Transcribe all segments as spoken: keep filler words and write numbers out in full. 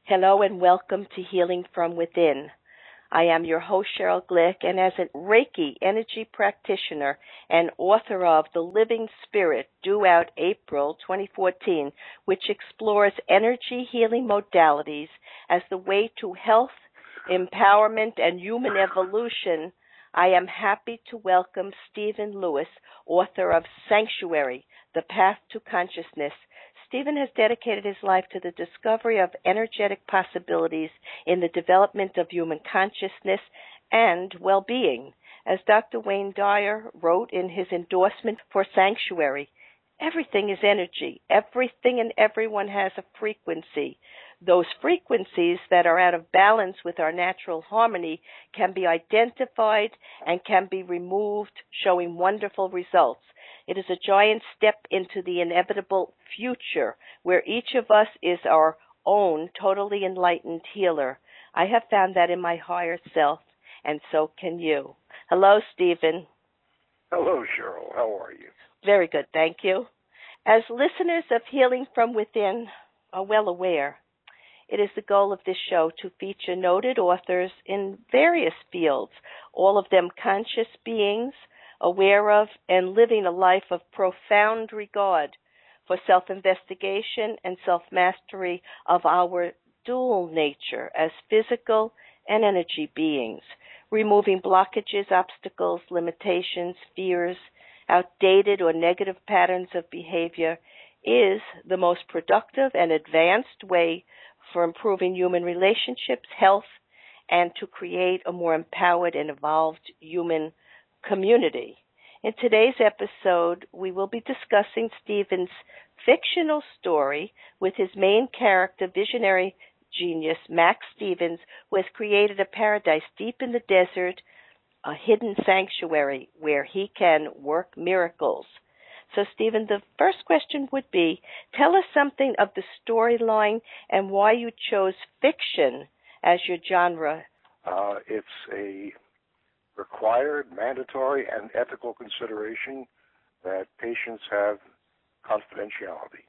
Hello and welcome to Healing from Within. I am your host, Cheryl Glick, and as a Reiki energy practitioner and author of The Living Spirit, due out April twenty fourteen, which explores energy healing modalities as the way to health, empowerment, and human evolution, I am happy to welcome Stephen Lewis, author of Sanctuary, The Path to Consciousness. Stephen has dedicated his life to the discovery of energetic possibilities in the development of human consciousness and well-being. As Doctor Wayne Dyer wrote in his endorsement for Sanctuary, everything is energy. Everything and everyone has a frequency. Those frequencies that are out of balance with our natural harmony can be identified and can be removed, showing wonderful results. It is a giant step into the inevitable future where each of us is our own totally enlightened healer. I have found that in my higher self, and so can you. Hello, Stephen. Hello, Cheryl. How are you? Very good, thank you. As listeners of Healing from Within are well aware, it is the goal of this show to feature noted authors in various fields, all of them conscious beings, aware of and living a life of profound regard for self-investigation and self-mastery of our dual nature as physical and energy beings, removing blockages, obstacles, limitations, fears, outdated or negative patterns of behavior is the most productive and advanced way for improving human relationships, health, and to create a more empowered and evolved human community. In today's episode, we will be discussing Stephen's fictional story with his main character, visionary genius Max Stevens, who has created a paradise deep in the desert, a hidden sanctuary where he can work miracles. So, Stephen, the first question would be, tell us something of the storyline and why you chose fiction as your genre. Uh, it's a required, mandatory, and ethical consideration that patients have confidentiality.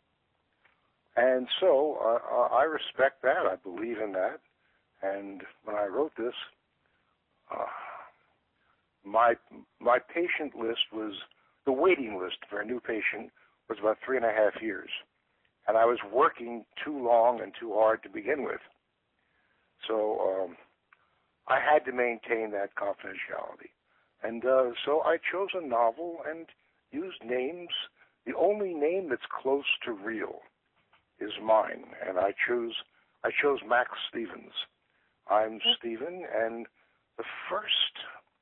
And so uh, I respect that. I believe in that. And when I wrote this, uh, my my patient list was, the waiting list for a new patient was about three and a half years. And I was working too long and too hard to begin with. So um, I had to maintain that confidentiality. And uh, so I chose a novel and used names. The only name that's close to real is mine, and I chose I chose Max Stevens. I'm Stephen, and the first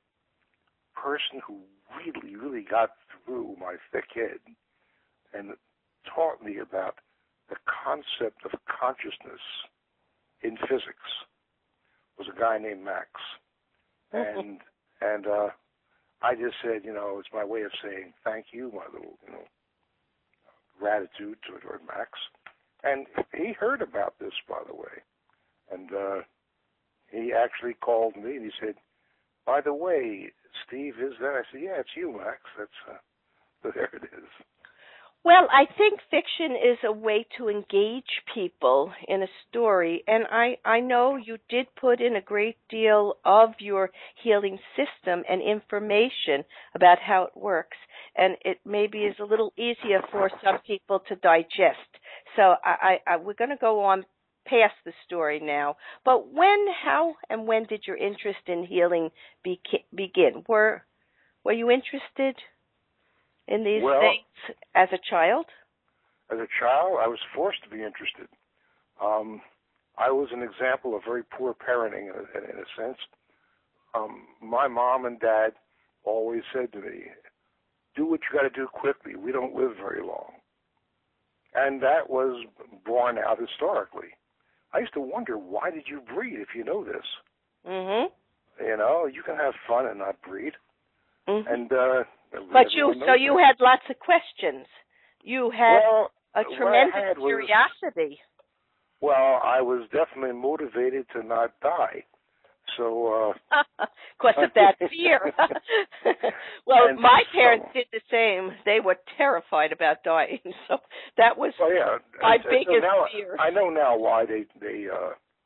person who really, really got through my thick head and taught me about the concept of consciousness in physics was a guy named Max. And and uh, I just said, you know, it's my way of saying thank you, my little, you know, gratitude toward Max. And he heard about this, by the way. And uh, he actually called me and he said, by the way, Steve, is that? I said, yeah, it's you, Max. That's uh, so there it is. Well, I think fiction is a way to engage people in a story, and I, I know you did put in a great deal of your healing system and information about how it works, and it maybe is a little easier for some people to digest. So I, I, I we're going to go on past the story now. But when, how, and when did your interest in healing be, begin? Were Were you interested in these well, things as a child? As a child, I was forced to be interested. Um, I was an example of very poor parenting, in a, in a sense. Um, my mom and dad always said to me, do what you got to do quickly. We don't live very long. And that was borne out historically. I used to wonder, why did you breed if you know this? Mm-hmm. You know, you can have fun and not breed. Mm-hmm. And uh, But you, so you that. had lots of questions. You had well, a tremendous had curiosity. Was, well, I was definitely motivated to not die. So, uh, because of that fear. Well, my parents so, did the same. They were terrified about dying. So that was well, yeah. my and, biggest so now, fear. I know now why they they uh,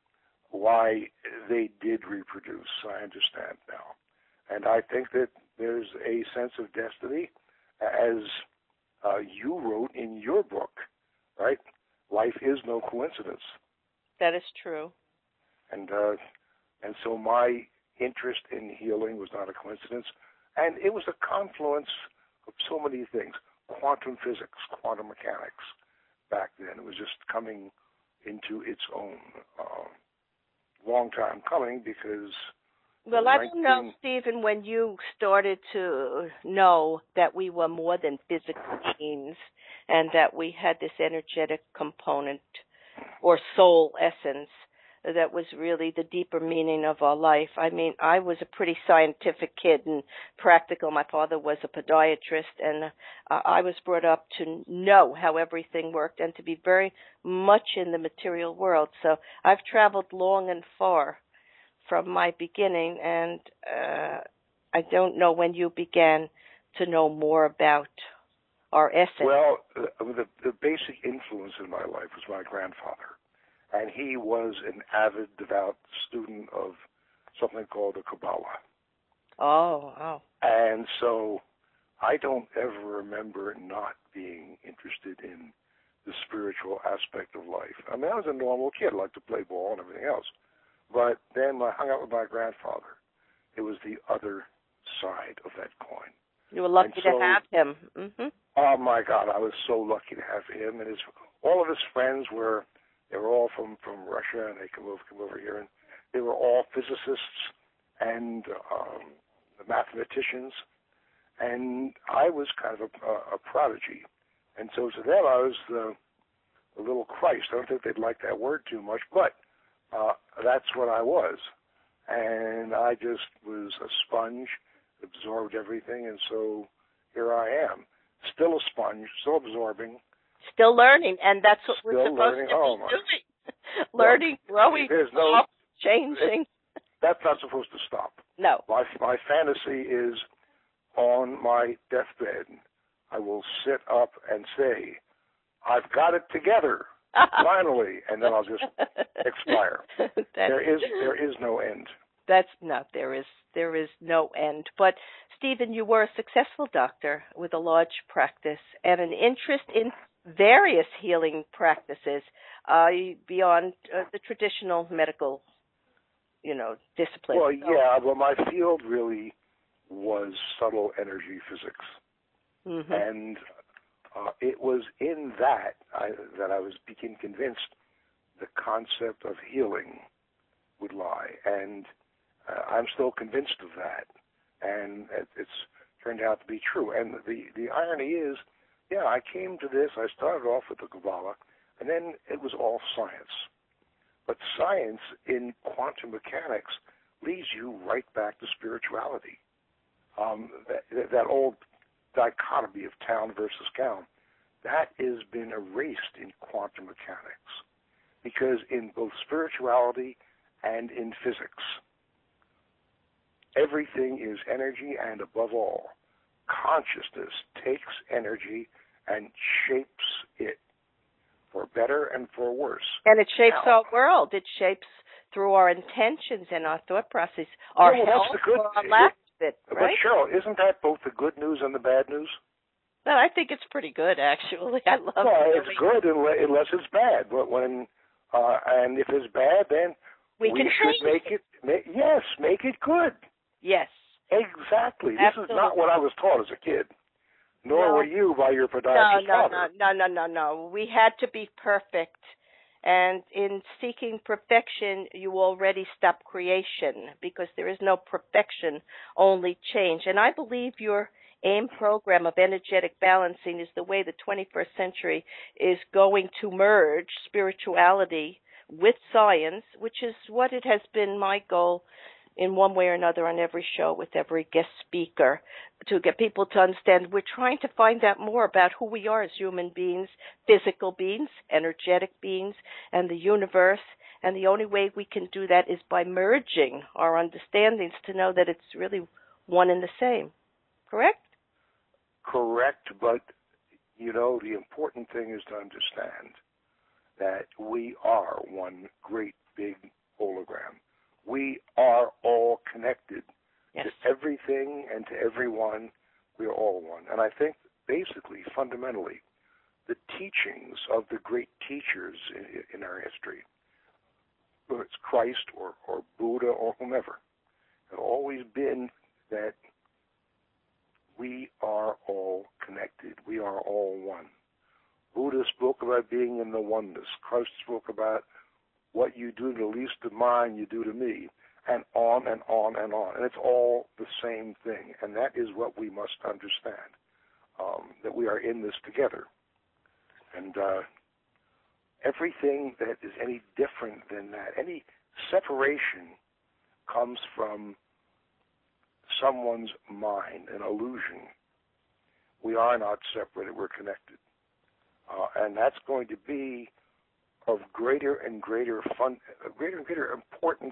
why they did reproduce. I understand now. And I think that there's a sense of destiny, as uh, you wrote in your book, right? Life is no coincidence. That is true. And uh, and so my interest in healing was not a coincidence. And it was a confluence of so many things. Quantum physics, quantum mechanics back then. It was just coming into its own. Uh, long time coming because... Well, I don't know, Stephen, when you started to know that we were more than physical beings and that we had this energetic component or soul essence that was really the deeper meaning of our life. I mean, I was a pretty scientific kid and practical. My father was a podiatrist, and uh, I was brought up to know how everything worked and to be very much in the material world. So I've traveled long and far from my beginning, and uh, I don't know when you began to know more about our essence. Well, uh, the, the basic influence in my life was my grandfather. And he was an avid, devout student of something called the Kabbalah. Oh, oh. And so I don't ever remember not being interested in the spiritual aspect of life. I mean, I was a normal kid, I liked to play ball and everything else. But then when I hung out with my grandfather, it was the other side of that coin. You were lucky so, to have him. Mm-hmm. Oh, my God, I was so lucky to have him. And his, all of his friends were... They were all from, from Russia, and they come over, come over here, and they were all physicists and um, mathematicians, and I was kind of a, a prodigy. And so to them, I was the, the little Christ. I don't think they'd like that word too much, but uh, that's what I was. And I just was a sponge, absorbed everything, and so here I am, still a sponge, still absorbing. Still learning, and that's what Still we're supposed learning. to be oh, doing. Learning, well, growing, there's no, changing. It, that's not supposed to stop. No. My, my fantasy is on my deathbed, I will sit up and say, I've got it together, finally, and then I'll just expire. there is there is no end. That's no, there is there is no end. But Stephen, you were a successful doctor with a large practice and an interest in various healing practices uh, beyond uh, the traditional medical, you know, discipline. Well, so, yeah, well, my field really was subtle energy physics, mm-hmm. and uh, it was in that I, that I was became convinced the concept of healing would lie, and uh, I'm still convinced of that, and it, it's turned out to be true. And the the irony is, yeah, I came to this. I started off with the Kabbalah, and then it was all science. But science in quantum mechanics leads you right back to spirituality. Um, that, that old dichotomy of town versus gown, that has been erased in quantum mechanics. Because in both spirituality and in physics, everything is energy, and above all, consciousness takes energy and shapes it for better and for worse. And it shapes now, our world. It shapes through our intentions and our thought process, our yeah, well, health, that's the good, or our lack of it, but right? Cheryl, isn't that both the good news and the bad news? Well, I think it's pretty good, actually. I love well, it. Well, it's good unless it's bad. But when uh, and if it's bad, then we, we can should make it. Make, yes, make it good. Yes, exactly. Absolutely. This is not what I was taught as a kid. Nor no. were you by your podiatrist no, no, father. No, no, no, no, no. We had to be perfect. And in seeking perfection, you already stop creation because there is no perfection, only change. And I believe your AIM program of energetic balancing is the way the twenty-first century is going to merge spirituality with science, which is what it has been my goal in one way or another on every show with every guest speaker, to get people to understand we're trying to find out more about who we are as human beings, physical beings, energetic beings, and the universe. And the only way we can do that is by merging our understandings to know that it's really one and the same. Correct? Correct, but, you know, the important thing is to understand that we are one great big hologram. everyone. We are all one. And I think basically, fundamentally, the teachings of the great teachers in, in our history, whether it's Christ or, or Buddha or whomever, have always been that we are all connected. We are all one. Buddha spoke about being in the oneness. Christ spoke about what you do to the least of mine, you do to me, and on and on and on. And it's all the same thing, and that is what we must understand, um, that we are in this together. And uh, everything that is any different than that, any separation comes from someone's mind, an illusion. We are not separated, we're connected. Uh, and that's going to be of greater and greater fun, greater and greater importance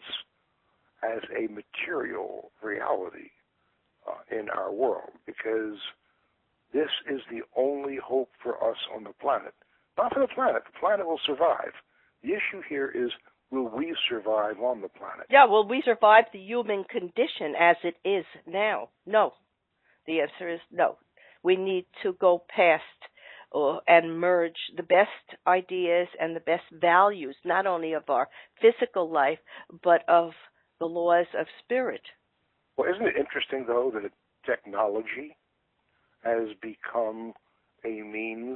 as a material reality uh, in our world, because this is the only hope for us on the planet. Not for the planet. The planet will survive. The issue here is, will we survive on the planet? Yeah, will we survive the human condition as it is now? No. The answer is no. We need to go past uh, and merge the best ideas and the best values, not only of our physical life, but of the laws of spirit. Well, isn't it interesting, though, that technology has become a means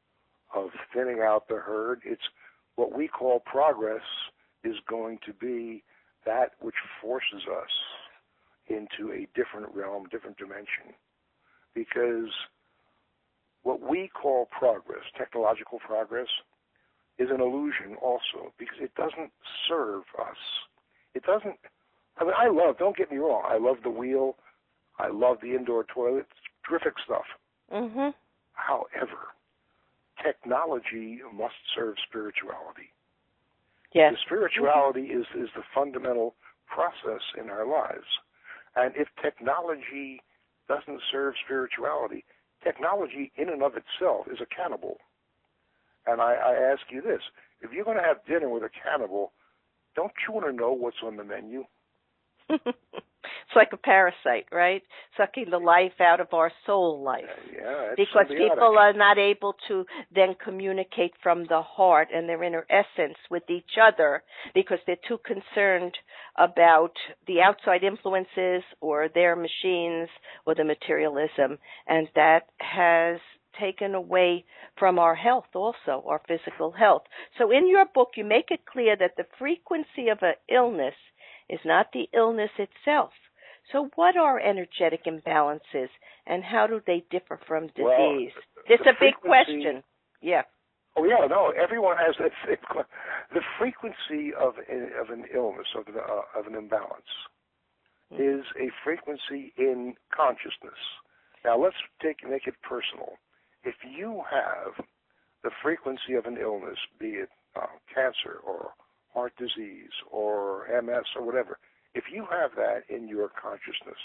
of thinning out the herd? It's what we call progress is going to be that which forces us into a different realm, different dimension. Because what we call progress, technological progress, is an illusion also, because it doesn't serve us. It doesn't, I mean, I love, don't get me wrong, I love the wheel, I love the indoor toilet, it's terrific stuff. Mm-hmm. However, technology must serve spirituality. Yes. The spirituality mm-hmm. is, is the fundamental process in our lives. And if technology doesn't serve spirituality, technology in and of itself is a cannibal. And I, I ask you this, if you're going to have dinner with a cannibal, don't you want to know what's on the menu? It's like a parasite, right? Sucking the life out of our soul life. Uh, yeah, it's because symbiotic. People are not able to then communicate from the heart and their inner essence with each other because they're too concerned about the outside influences or their machines or the materialism. And that has taken away from our health also, our physical health. So in your book, you make it clear that the frequency of an illness is not the illness itself. So what are energetic imbalances, and how do they differ from disease? Well, it's a big question. Yeah. Oh, yeah, no, everyone has that same question. The frequency of, a, of an illness, of an, uh, of an imbalance, mm-hmm. is a frequency in consciousness. Now, let's take make it personal. If you have the frequency of an illness, be it uh, cancer or heart disease or M S or whatever, if you have that in your consciousness,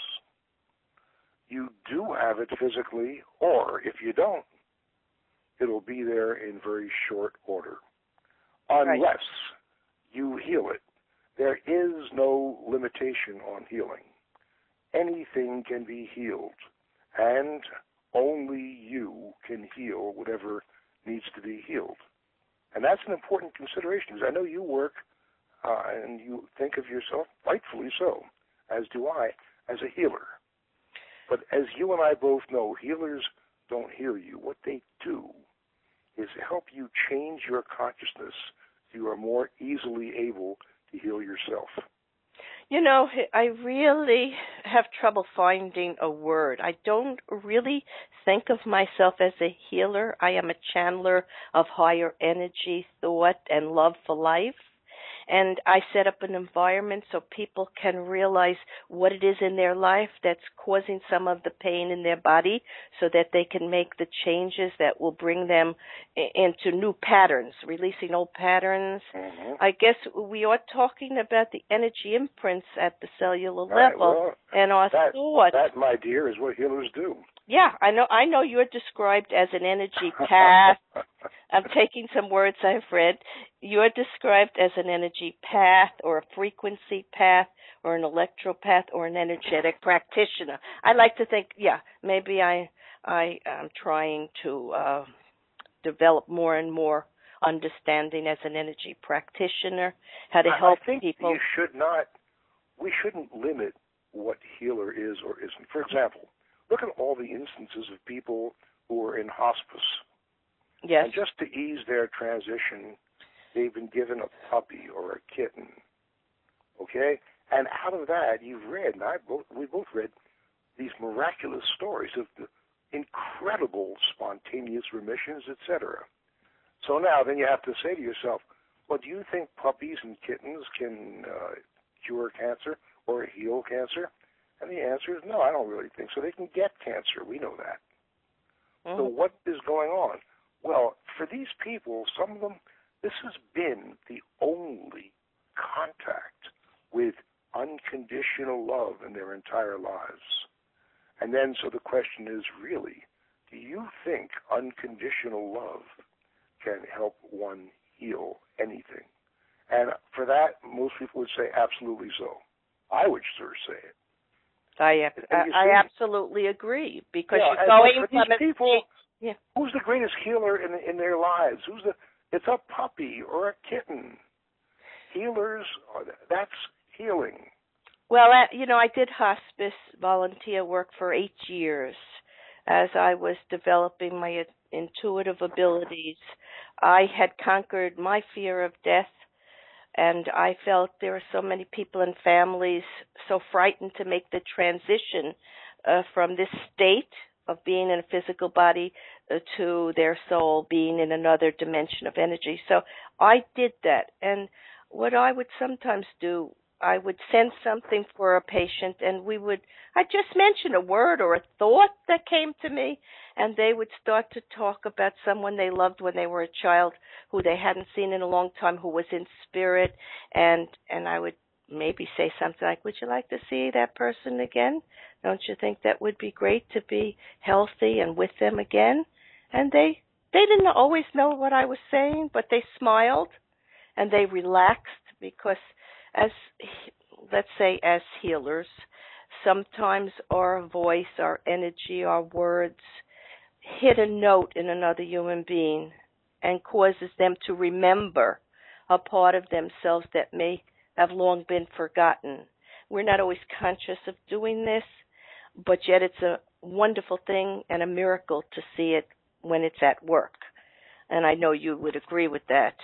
you do have it physically, or if you don't, it'll be there in very short order. Unless right. you heal it. There is no limitation on healing. Anything can be healed, and only you can heal whatever needs to be healed. And that's an important consideration, because I know you work uh, and you think of yourself, rightfully so, as do I, as a healer. But as you and I both know, healers don't heal you. What they do is help you change your consciousness so you are more easily able to heal yourself. You know, I really have trouble finding a word. I don't really think of myself as a healer. I am a channeler of higher energy, thought, and love for life. And I set up an environment so people can realize what it is in their life that's causing some of the pain in their body so that they can make the changes that will bring them into new patterns, releasing old patterns. Mm-hmm. I guess we are talking about the energy imprints at the cellular right, level well, and our that, thoughts. That, my dear, is what healers do. Yeah, I know. I know you're described as an energy path I'm taking some words I've read. You're described as an energy path or a frequency path or an electropath or an energetic practitioner. I like to think, yeah, maybe I I am trying to uh, develop more and more understanding as an energy practitioner, how to help I think people. You should not. We shouldn't limit what healer is or isn't. For example, look at all the instances of people who are in hospice. Yes. And just to ease their transition, they've been given a puppy or a kitten. Okay? And out of that, you've read, and I both, we both read, these miraculous stories of the incredible spontaneous remissions, et cetera. So now then you have to say to yourself, well, do you think puppies and kittens can uh, cure cancer or heal cancer? And the answer is no, I don't really think so. They can get cancer. We know that. Mm-hmm. So what is going on? Well, for these people, some of them, this has been the only contact with unconditional love in their entire lives. And then, so the question is really, do you think unconditional love can help one heal anything? And for that, most people would say absolutely so. I would sure say it. I I, I absolutely agree, because yeah, you're going for from these people, yeah. Who's the greatest healer in in their lives? Who's the? It's a puppy or a kitten. Healers, are, that's healing. Well, uh, you know, I did hospice volunteer work for eight years as I was developing my intuitive abilities. I had conquered my fear of death, and I felt there are so many people and families so frightened to make the transition uh, from this state of being in a physical body uh, to their soul being in another dimension of energy. So I did that. And what I would sometimes do, I would send something for a patient, and we would, I just mention a word or a thought that came to me, and they would start to talk about someone they loved when they were a child, who they hadn't seen in a long time, who was in spirit, and and I would maybe say something like, would you like to see that person again? Don't you think that would be great to be healthy and with them again? And they they didn't always know what I was saying, but they smiled and they relaxed, because as, let's say, as healers, sometimes our voice, our energy, our words hit a note in another human being and causes them to remember a part of themselves that may have long been forgotten. We're not always conscious of doing this, but yet it's a wonderful thing and a miracle to see it when it's at work. And I know you would agree with that.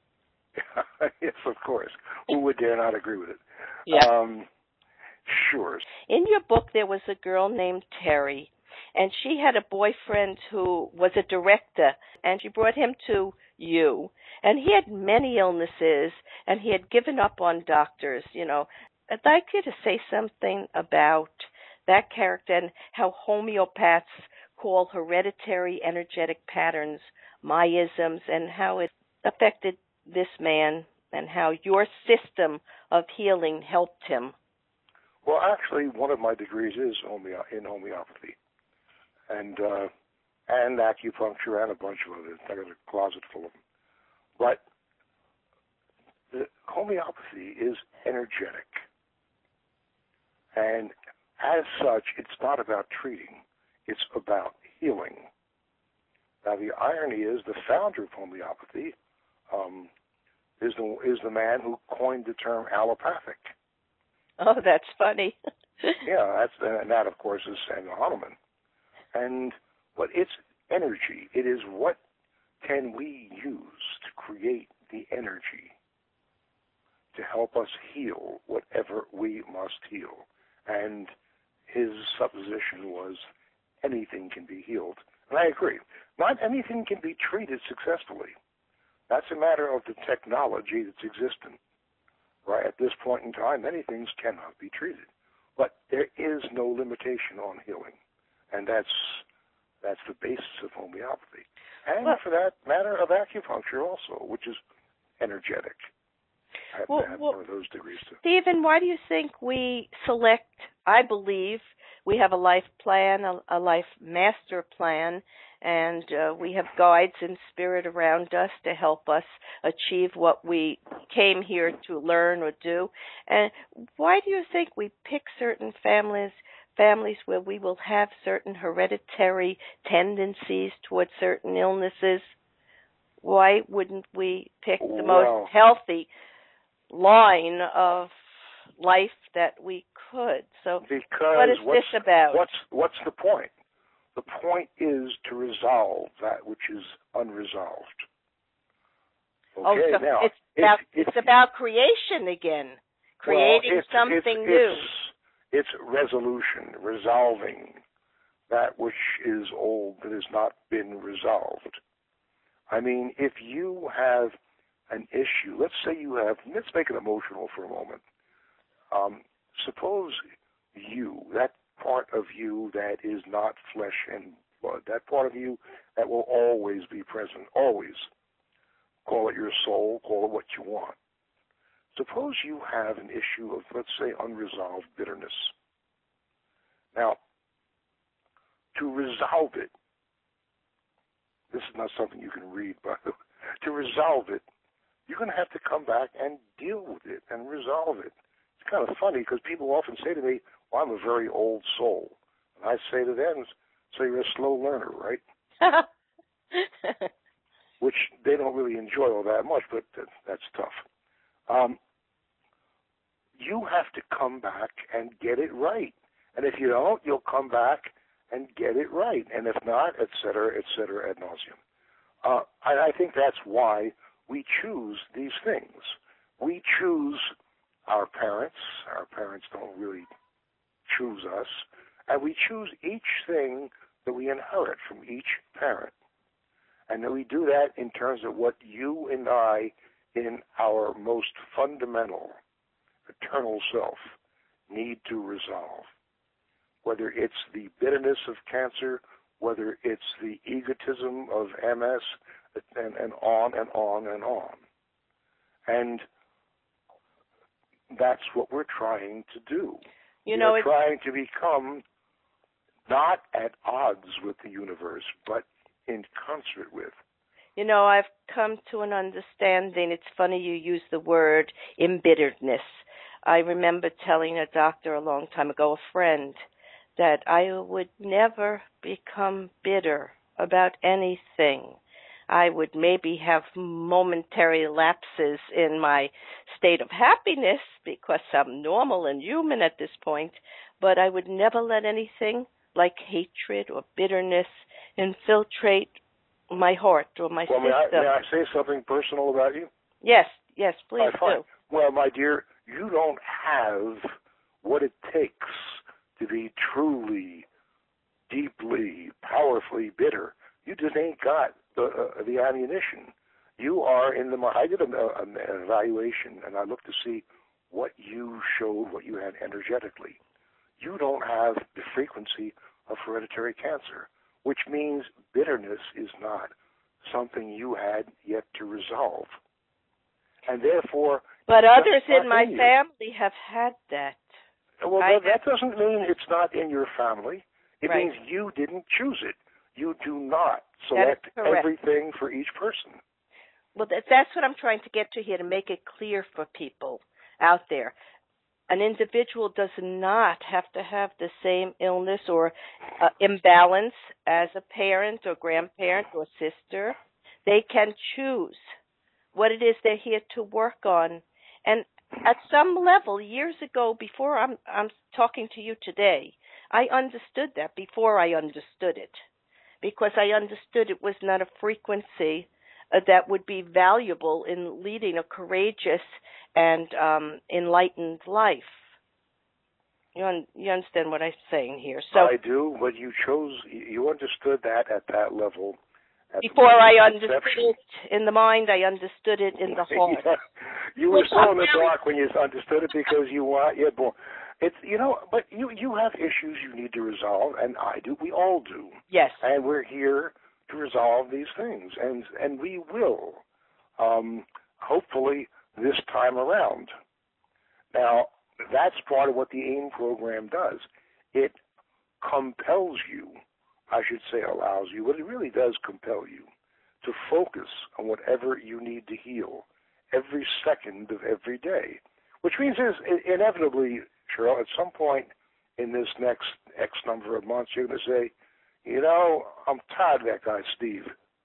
Yes, of course. Who would dare not agree with it? Yeah. Um, sure. In your book, there was a girl named Terry, and she had a boyfriend who was a director, and she brought him to you. And he had many illnesses, and he had given up on doctors, you know. I'd like you to say something about that character and how homeopaths call hereditary energetic patterns myisms, and how it affected this man and how your system of healing helped him. Well, actually, one of my degrees is homeo- in homeopathy, and uh, and acupuncture, and a bunch of others. I got a closet full of them. But the homeopathy is energetic, and as such, it's not about treating; it's about healing. Now, the irony is, the founder of homeopathy um, is the is the man who coined the term allopathic. Oh, that's funny. Yeah, that's and that, of course, is Samuel Hahnemann. And but it's energy. It is what can we use to create the energy to help us heal whatever we must heal. And his supposition was anything can be healed. And I agree. Not anything can be treated successfully. That's a matter of the technology that's existent. Right at this point in time, many things cannot be treated. But there is no limitation on healing. And that's that's the basis of homeopathy. And well, for that matter, of acupuncture also, which is energetic. I happen well, to have well, one of those degrees too. Stephen, why do you think we select, I believe we have a life plan, a, a life master plan, and uh, we have guides in spirit around us to help us achieve what we came here to learn or do. And why do you think we pick certain families families where we will have certain hereditary tendencies towards certain illnesses? Why wouldn't we pick the Well, most healthy line of life that we could? So because what is what's, this about? What's, what's the point? The point is to resolve that which is unresolved. Okay, oh, so now, it's about, if, it's if, about creation again, creating well, it's, something it's, new. It's, it's resolution, resolving that which is old that has not been resolved. I mean, if you have an issue, let's say you have, let's make it emotional for a moment. Um, suppose you, that part of you that is not flesh and blood, that part of you that will always be present, always, call it your soul, call it what you want. Suppose you have an issue of, let's say, unresolved bitterness. Now, to resolve it, this is not something you can read, but to resolve it, you're going to have to come back and deal with it and resolve it. It's kind of funny because people often say to me, well, I'm a very old soul. And I say to them, so you're a slow learner, right? Which they don't really enjoy all that much, but that's tough. Um, you have to come back and get it right. And if you don't, you'll come back and get it right. And if not, et cetera, et cetera, ad nauseum. Uh, I, I think that's why we choose these things. We choose our parents. Our parents don't really choose us. And we choose each thing that we inherit from each parent. And then we do that in terms of what you and I, in our most fundamental, eternal self, need to resolve. Whether it's the bitterness of cancer, whether it's the egotism of M S, and, and on and on and on. And that's what we're trying to do. You know, we're trying to become not at odds with the universe, but in concert with. You know, I've come to an understanding. It's funny you use the word embitteredness. I remember telling a doctor a long time ago, a friend, that I would never become bitter about anything. I would maybe have momentary lapses in my state of happiness because I'm normal and human at this point, but I would never let anything like hatred or bitterness infiltrate my heart or my well, system. May I, may I say something personal about you? Yes, yes, please uh, do. Well, my dear, you don't have what it takes to be truly, deeply, powerfully bitter. You just ain't got the, uh, the ammunition. You are in the, I did a, a, an evaluation, and I looked to see what you showed, what you had energetically. You don't have the frequency of hereditary cancer, which means bitterness is not something you had yet to resolve. And therefore... But others in my in family have had that. Well, that, that doesn't mean it's not in your family. It right. means you didn't choose it. You do not select everything for each person. Well, that, that's what I'm trying to get to here, to make it clear for people out there. An individual does not have to have the same illness or uh, imbalance as a parent or grandparent or sister. They can choose what it is they're here to work on. And at some level, years ago, before I'm, I'm talking to you today, I understood that before I understood it, because I understood it was not a frequency uh, that would be valuable in leading a courageous and um, enlightened life. You, un- you understand what I'm saying here? So I do, but you chose, you understood that at that level. At before I understood it in the mind, I understood it in the heart. Yeah. You were still in the dark when you understood it because you were you born. It's you know, but you you have issues you need to resolve, and I do. We all do. Yes. And we're here to resolve these things, and and we will. Um, hopefully this time around. Now that's part of what the AIM program does. It compels you I should say allows you, but it really does compel you to focus on whatever you need to heal every second of every day, which means is inevitably, Cheryl, at some point in this next X number of months, you're going to say, you know, I'm tired of that guy, Steve.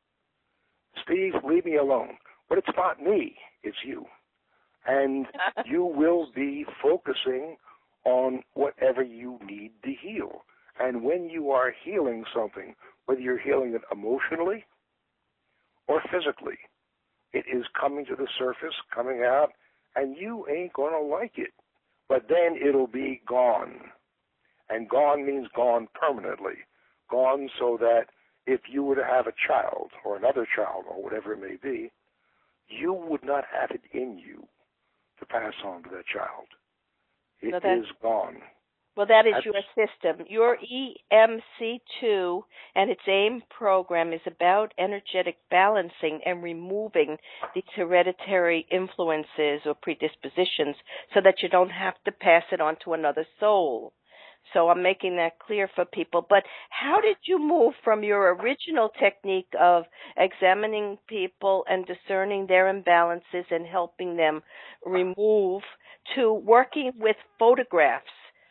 Steve, leave me alone. But it's not me, it's you. And you will be focusing on whatever you need to heal. And when you are healing something, whether you're healing it emotionally or physically, it is coming to the surface, coming out, and you ain't going to like it. But then it'll be gone. And gone means gone permanently. Gone so that if you were to have a child or another child or whatever it may be, you would not have it in you to pass on to that child. It no, is gone. Well, that is That's, your system. Your E M C two and its AIM program is about energetic balancing and removing these hereditary influences or predispositions so that you don't have to pass it on to another soul. So I'm making that clear for people. But how did you move from your original technique of examining people and discerning their imbalances and helping them remove to working with photographs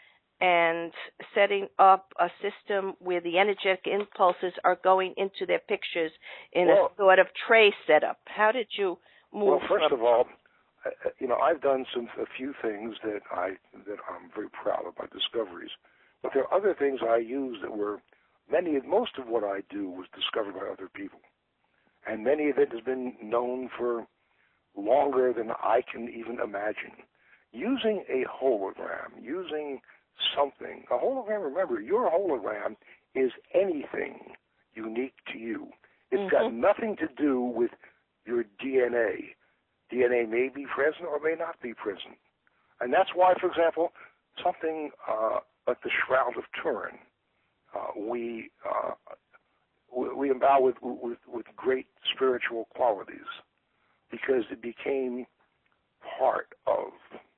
and setting up a system where the energetic impulses are going into their pictures in well, a sort of tray setup? How did you move? Well, first from- of all, you know, I've done some a few things that I that I'm very proud of, my discoveries. But there are other things I use that were many. Most of what I do was discovered by other people, and many of it has been known for longer than I can even imagine. Using a hologram, using something. A hologram, remember, your hologram is anything unique to you. It's mm-hmm. got nothing to do with your D N A. D N A may be present or may not be present. And that's why, for example, something uh, like the Shroud of Turin, uh, we, uh, we we endow with, with, with great spiritual qualities because it became part of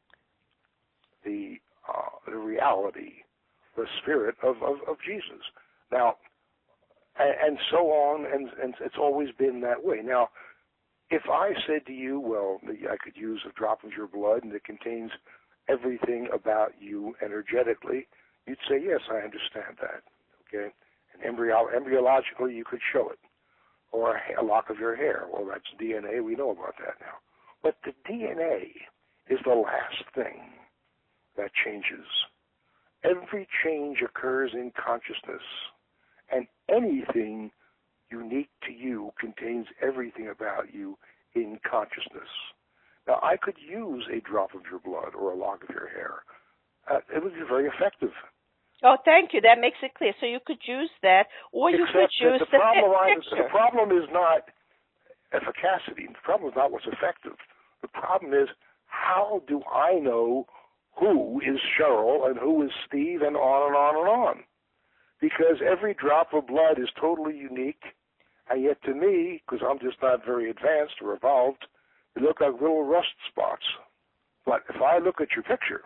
the Uh, the reality, the spirit of, of, of Jesus. Now, and, and so on, and, and it's always been that way. Now, if I said to you, well, I could use a drop of your blood and it contains everything about you energetically, you'd say, yes, I understand that, okay? And embryo- embryologically, you could show it. Or a, a lock of your hair. Well, that's D N A. We know about that now. But the D N A is the last thing that changes. Every change occurs in consciousness, and anything unique to you contains everything about you in consciousness. Now, I could use a drop of your blood or a lock of your hair. Uh, it would be very effective. Oh, thank you. That makes it clear. So you could use that, or you Except could use the, the the problem picture. The problem is not efficacy. The problem is not what's effective. The problem is, how do I know who is Cheryl and who is Steve, and on and on and on? Because every drop of blood is totally unique, and yet to me, because I'm just not very advanced or evolved, they look like little rust spots. But if I look at your picture,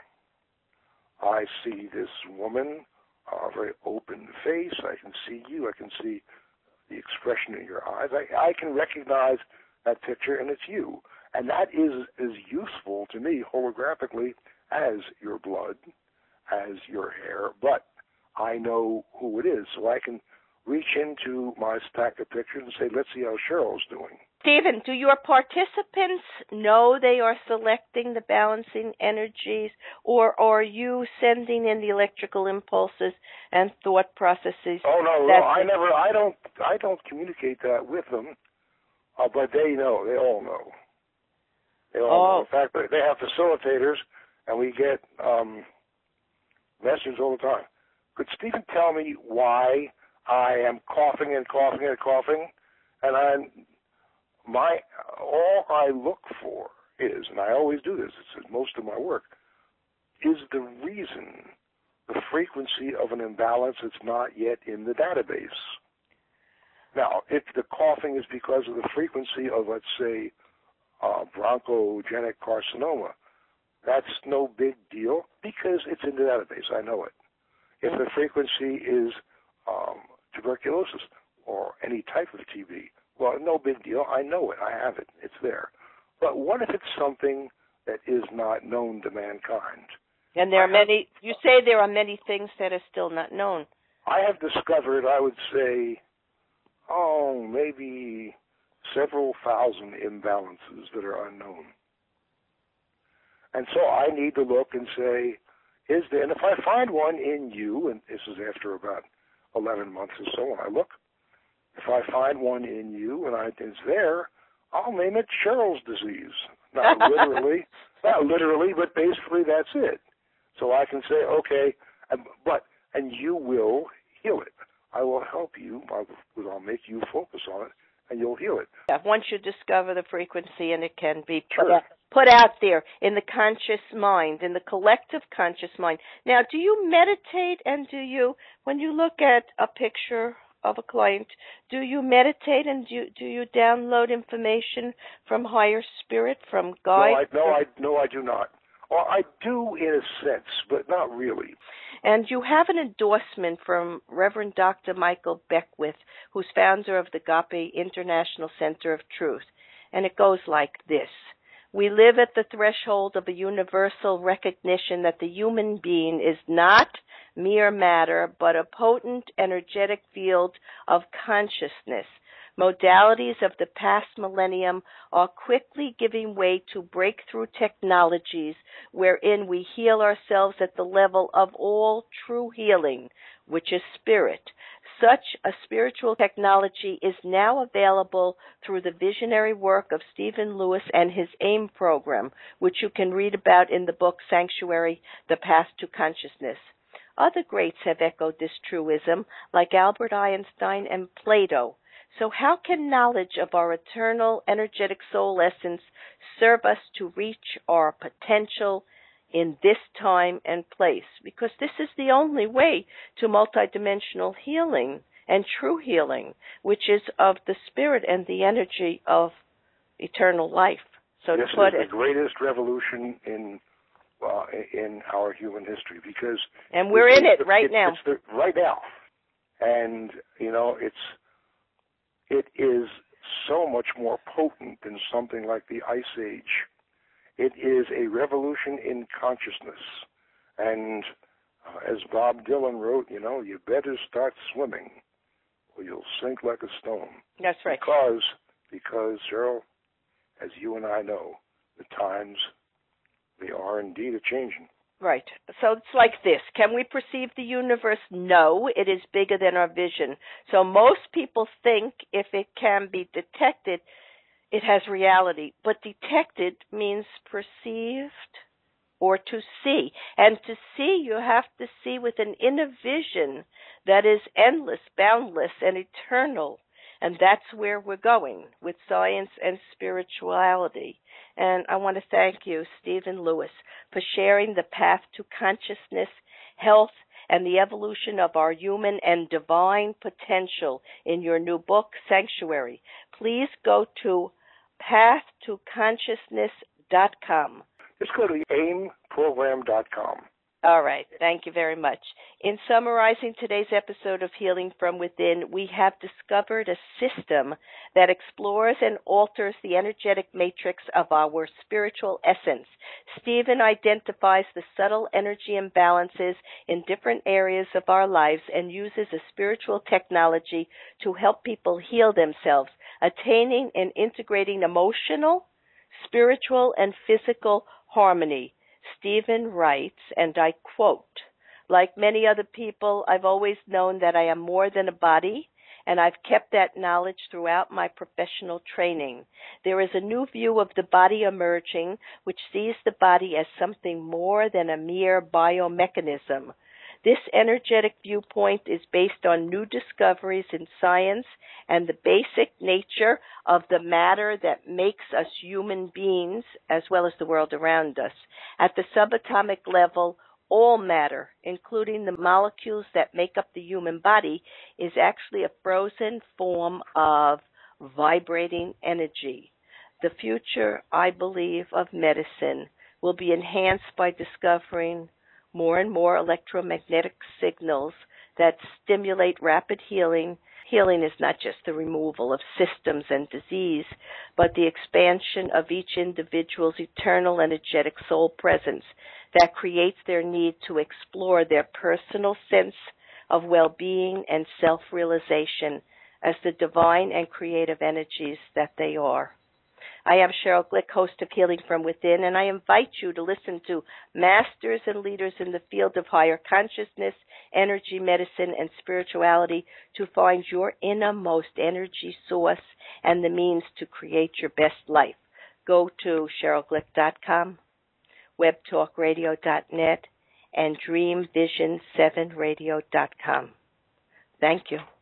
I see this woman, a very open face. I can see you. I can see the expression in your eyes. I, I can recognize that picture, and it's you. And that is as useful to me holographically as your blood, as your hair, but I know who it is, so I can reach into my stack of pictures and say, let's see how Cheryl's doing. Stephen, do your participants know they are selecting the balancing energies, or are you sending in the electrical impulses and thought processes? Oh no, no, I never, I don't, I don't communicate that with them, uh, but they know, they all know. They all oh. know. In fact, they have facilitators. And we get um, messages all the time. Could Stephen tell me why I am coughing and coughing and coughing? And I, my, all I look for is, and I always do this, it's most of my work, is the reason, the frequency of an imbalance that's not yet in the database. Now, if the coughing is because of the frequency of, let's say, uh, bronchogenic carcinoma, that's no big deal because it's in the database. I know it. If the frequency is um, tuberculosis or any type of T B. Well, no big deal. I know it. I have it. It's there. But what if it's something that is not known to mankind? And there are I many, have, you say there are many things that are still not known. I have discovered, I would say, oh, maybe several thousand imbalances that are unknown. And so I need to look and say, is there, and if I find one in you, and this is after about eleven months or so when I look, if I find one in you and I, it's there, I'll name it Cheryl's disease. Not literally, not literally, but basically that's it. So I can say, okay, but, and you will heal it. I will help you, I'll, I'll make you focus on it, and you'll heal it. Yeah, once you discover the frequency and it can be put, Sure. out, put out there in the conscious mind, in the collective conscious mind. Now, do you meditate and do you, when you look at a picture of a client, do you meditate and do you, do you download information from higher spirit, from guides? No, I, no, I, no, I do not. Well, I do in a sense, but not really. And you have an endorsement from Reverend Doctor Michael Beckwith, who's founder of the Agape International Center of Truth. And it goes like this. We live at the threshold of a universal recognition that the human being is not mere matter, but a potent energetic field of consciousness. Modalities of the past millennium are quickly giving way to breakthrough technologies wherein we heal ourselves at the level of all true healing, which is spirit. Such a spiritual technology is now available through the visionary work of Stephen Lewis and his AIM program, which you can read about in the book Sanctuary, The Path to Consciousness. Other greats have echoed this truism, like Albert Einstein and Plato. So how can knowledge of our eternal energetic soul essence serve us to reach our potential in this time and place? Because this is the only way to multidimensional healing and true healing, which is of the spirit and the energy of eternal life. So this to put is it, the greatest revolution in uh, in our human history because and we're in it the, right it, now. It's the, right now, and you know it's. It is so much more potent than something like the Ice Age. It is a revolution in consciousness. And uh, as Bob Dylan wrote, you know, you better start swimming or you'll sink like a stone. That's right. Because, because, Cheryl, as you and I know, the times, they are indeed a-changing. Right. So it's like this. Can we perceive the universe? No, it is bigger than our vision. So most people think if it can be detected, it has reality. But detected means perceived or to see. And to see, you have to see with an inner vision that is endless, boundless, and eternal. And that's where we're going with science and spirituality. And I want to thank you, Stephen Lewis, for sharing the path to consciousness, health, and the evolution of our human and divine potential in your new book, Sanctuary. Please go to path to consciousness dot com. Just go to aim program dot com. All right. Thank you very much. In summarizing today's episode of Healing from Within, we have discovered a system that explores and alters the energetic matrix of our spiritual essence. Stephen identifies the subtle energy imbalances in different areas of our lives and uses a spiritual technology to help people heal themselves, attaining and integrating emotional, spiritual, and physical harmony. Stephen writes, and I quote, "Like many other people, I've always known that I am more than a body, and I've kept that knowledge throughout my professional training. There is a new view of the body emerging, which sees the body as something more than a mere biomechanism. This energetic viewpoint is based on new discoveries in science and the basic nature of the matter that makes us human beings, as well as the world around us. At the subatomic level, all matter, including the molecules that make up the human body, is actually a frozen form of vibrating energy. The future, I believe, of medicine will be enhanced by discovering more and more electromagnetic signals that stimulate rapid healing. Healing is not just the removal of systems and disease, but the expansion of each individual's eternal energetic soul presence that creates their need to explore their personal sense of well-being and self-realization as the divine and creative energies that they are. I am Cheryl Glick, host of Healing from Within, and I invite you to listen to masters and leaders in the field of higher consciousness, energy medicine, and spirituality to find your innermost energy source and the means to create your best life. Go to cheryl glick dot com, web talk radio dot net, and dream vision seven radio dot com. Thank you.